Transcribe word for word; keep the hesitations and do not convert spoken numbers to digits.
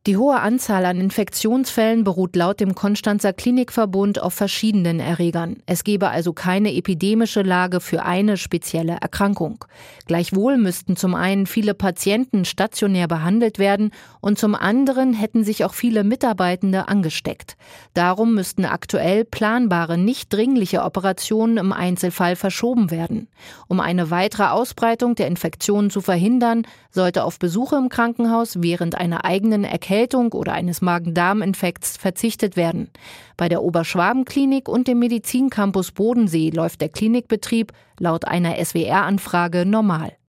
Die hohe Anzahl an Infektionsfällen beruht laut dem Konstanzer Klinikverbund auf verschiedenen Erregern. Es gebe also keine epidemische Lage für eine spezielle Erkrankung. Gleichwohl müssten zum einen viele Patienten stationär behandelt werden und zum anderen hätten sich auch viele Mitarbeitende angesteckt. Darum müssten aktuell planbare, nicht dringliche Operationen im Einzelfall verschoben werden. Um eine weitere Ausbreitung der Infektionen zu verhindern, sollte auf Besuche im Krankenhaus während einer eigenen Erkältung oder eines Magen-Darm-Infekts verzichtet werden. Bei der Oberschwaben-Klinik und dem Medizincampus Bodensee läuft der Klinikbetrieb laut einer S W R-Anfrage normal.